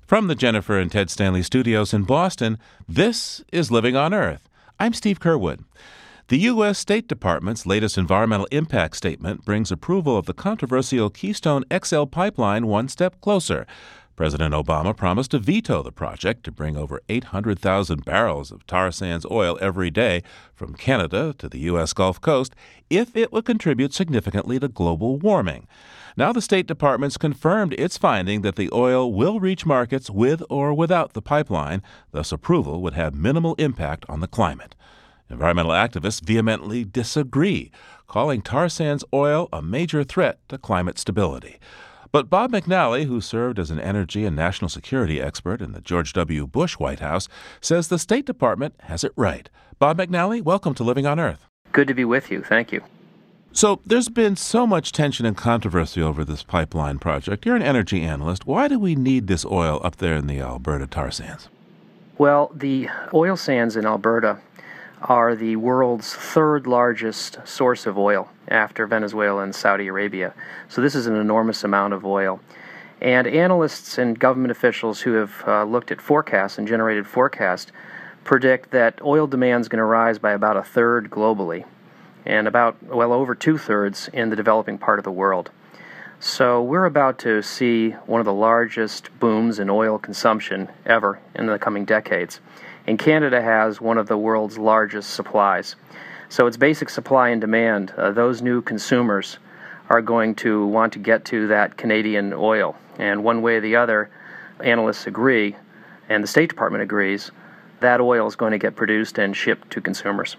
From the Jennifer and Ted Stanley studios in Boston, this is Living on Earth. I'm Steve Curwood. The U.S. State Department's latest environmental impact statement brings approval of the controversial Keystone XL pipeline one step closer. President Obama promised to veto the project to bring over 800,000 barrels of tar sands oil every day from Canada to the U.S. Gulf Coast if it would contribute significantly to global warming. Now the State Department's confirmed its finding that the oil will reach markets with or without the pipeline, thus approval would have minimal impact on the climate. Environmental activists vehemently disagree, calling tar sands oil a major threat to climate stability. But Bob McNally, who served as an energy and national security expert in the George W. Bush White House, says the State Department has it right. Bob McNally, welcome to Living on Earth. Good to be with you. Thank you. So there's been so much tension and controversy over this pipeline project. You're an energy analyst. Why do we need this oil up there in the Alberta tar sands? Well, the oil sands in Alberta are the world's third largest source of oil after Venezuela and Saudi Arabia. So this is an enormous amount of oil. And analysts and government officials who have looked at forecasts and generated forecasts predict that oil demand is going to rise by about a third globally, and about, well, over two-thirds in the developing part of the world. So we're about to see one of the largest booms in oil consumption ever in the coming decades. And Canada has one of the world's largest supplies. So it's basic supply and demand. Those new consumers are going to want to get to that Canadian oil. And one way or the other, analysts agree, and the State Department agrees, that oil is going to get produced and shipped to consumers.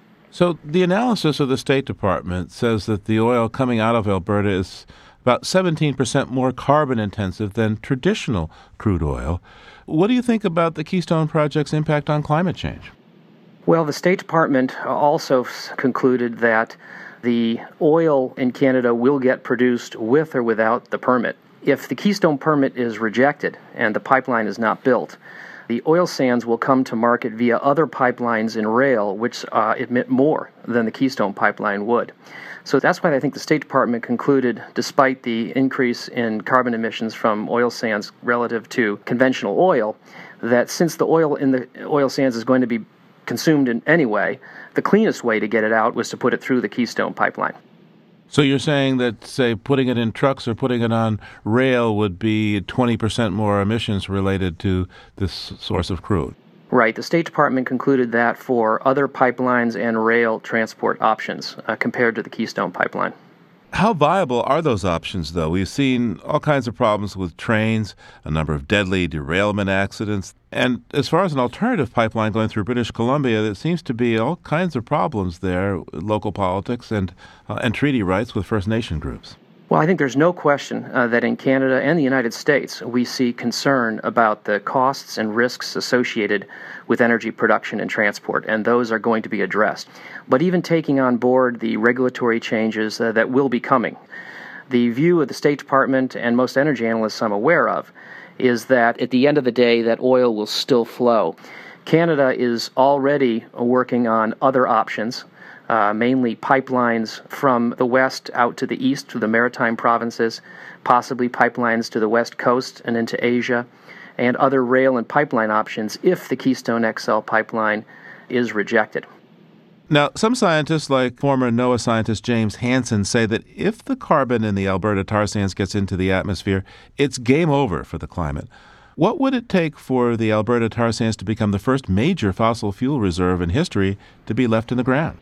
So the analysis of the State Department says that the oil coming out of Alberta is about 17% more carbon intensive than traditional crude oil. What do you think about the Keystone Project's impact on climate change? Well, the State Department also concluded that the oil in Canada will get produced with or without the permit. If the Keystone permit is rejected and the pipeline is not built, the oil sands will come to market via other pipelines and rail, which emit more than the Keystone pipeline would. So that's why I think the State Department concluded, despite the increase in carbon emissions from oil sands relative to conventional oil, that since the oil in the oil sands is going to be consumed in any way, the cleanest way to get it out was to put it through the Keystone pipeline. So you're saying that, say, putting it in trucks or putting it on rail would be 20% more emissions related to this source of crude? Right. The State Department concluded that for other pipelines and rail transport options compared to the Keystone pipeline. How viable are those options, though? We've seen all kinds of problems with trains, a number of deadly derailment accidents, and as far as an alternative pipeline going through British Columbia, there seems to be all kinds of problems there, local politics and treaty rights with First Nation groups. Well, I think there's no question that in Canada and the United States, we see concern about the costs and risks associated with energy production and transport, and those are going to be addressed. But even taking on board the regulatory changes that will be coming, the view of the State Department and most energy analysts I'm aware of is that at the end of the day, that oil will still flow. Canada is already working on other options, mainly pipelines from the west out to the east to the maritime provinces, possibly pipelines to the west coast and into Asia, and other rail and pipeline options if the Keystone XL pipeline is rejected. Now, some scientists, like former NOAA scientist James Hansen, say that if the carbon in the Alberta tar sands gets into the atmosphere, it's game over for the climate. What would it take for the Alberta tar sands to become the first major fossil fuel reserve in history to be left in the ground?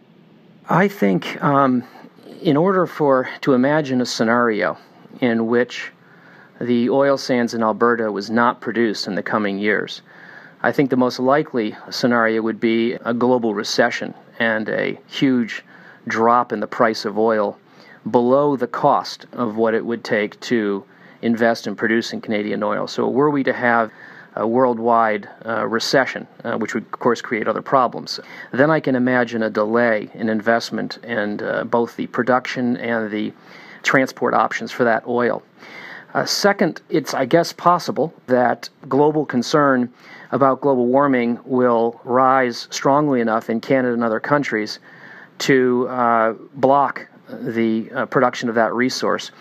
I think in order to imagine a scenario in which the oil sands in Alberta was not produced in the coming years, I think the most likely scenario would be a global recession and a huge drop in the price of oil below the cost of what it would take to invest in producing Canadian oil. So were we to have a worldwide recession, which would, of course, create other problems, then I can imagine a delay in investment in both the production and the transport options for that oil. Second, it's, I guess, possible that global concern about global warming will rise strongly enough in Canada and other countries to block the production of that resource.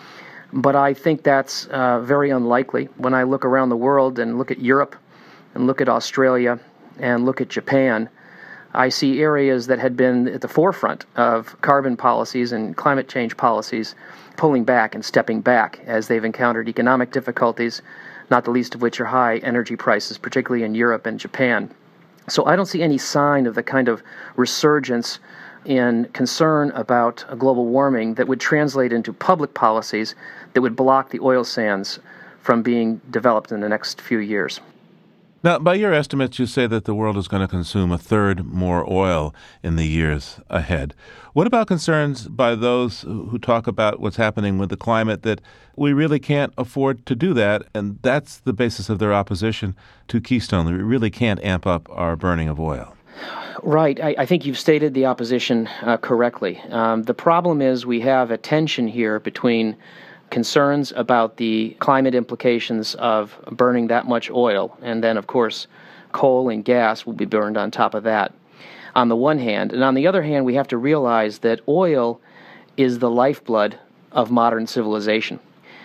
But I think that's very unlikely. When I look around the world and look at Europe and look at Australia and look at Japan, I see areas that had been at the forefront of carbon policies and climate change policies pulling back and stepping back as they've encountered economic difficulties, not the least of which are high energy prices, particularly in Europe and Japan. So I don't see any sign of the kind of resurgence in concern about global warming that would translate into public policies that would block the oil sands from being developed in the next few years. Now, by your estimates, you say that the world is going to consume a third more oil in the years ahead. What about concerns by those who talk about what's happening with the climate, that we really can't afford to do that, and that's the basis of their opposition to Keystone? We really can't amp up our burning of oil. Right. I think you've stated the opposition correctly. The problem is we have a tension here between concerns about the climate implications of burning that much oil, and then, of course, coal and gas will be burned on top of that, on the one hand. And on the other hand, we have to realize that oil is the lifeblood of modern civilization.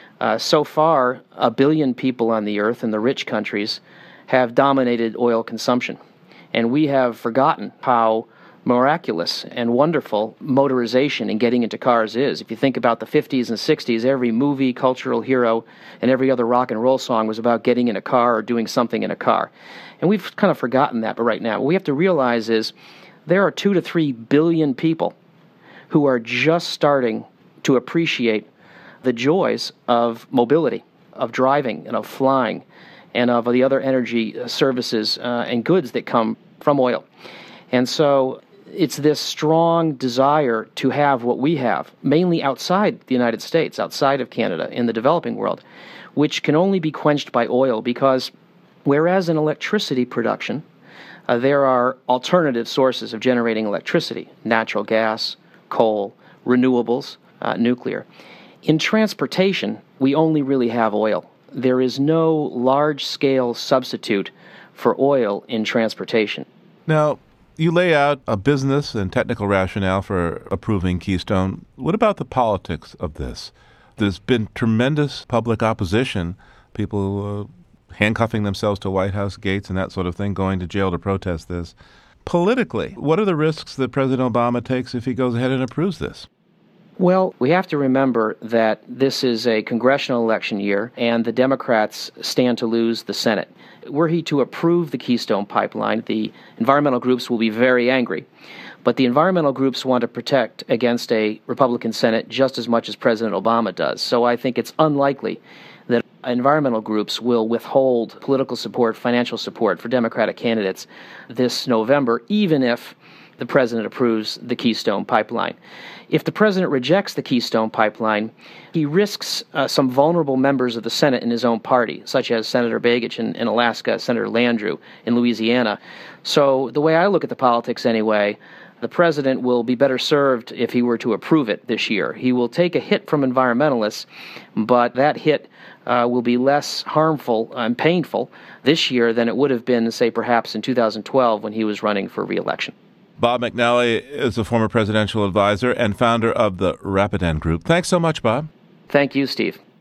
So far, 1 billion people on the earth in the rich countries have dominated oil consumption. And we have forgotten how miraculous and wonderful motorization and getting into cars is. If you think about the 50s and 60s, every movie, cultural hero, and every other rock and roll song was about getting in a car or doing something in a car. And we've kind of forgotten that, but right now, what we have to realize is there are 2 to 3 billion people who are just starting to appreciate the joys of mobility, of driving and of flying, and of the other energy services and goods that come from oil. And so it's this strong desire to have what we have, mainly outside the United States, outside of Canada, in the developing world, which can only be quenched by oil, because whereas in electricity production, there are alternative sources of generating electricity: natural gas, coal, renewables, nuclear. In transportation, we only really have oil. There is no large-scale substitute for oil in transportation. Now, you lay out a business and technical rationale for approving Keystone. What about the politics of this? There's been tremendous public opposition, people handcuffing themselves to White House gates and that sort of thing, going to jail to protest this. Politically, what are the risks that President Obama takes if he goes ahead and approves this? Well, we have to remember that this is a congressional election year, and the Democrats stand to lose the Senate. Were he to approve the Keystone Pipeline, the environmental groups will be very angry. But the environmental groups want to protect against a Republican Senate just as much as President Obama does. So I think it's unlikely that environmental groups will withhold political support, financial support for Democratic candidates this November, even if the president approves the Keystone Pipeline. If the president rejects the Keystone Pipeline, he risks some vulnerable members of the Senate in his own party, such as Senator Begich in Alaska, Senator Landrieu in Louisiana. So the way I look at the politics anyway, the president will be better served if he were to approve it this year. He will take a hit from environmentalists, but that hit will be less harmful and painful this year than it would have been, say, perhaps in 2012 when he was running for re-election. Bob McNally is a former presidential advisor and founder of the Rapidan Group. Thanks so much, Bob. Thank you, Steve.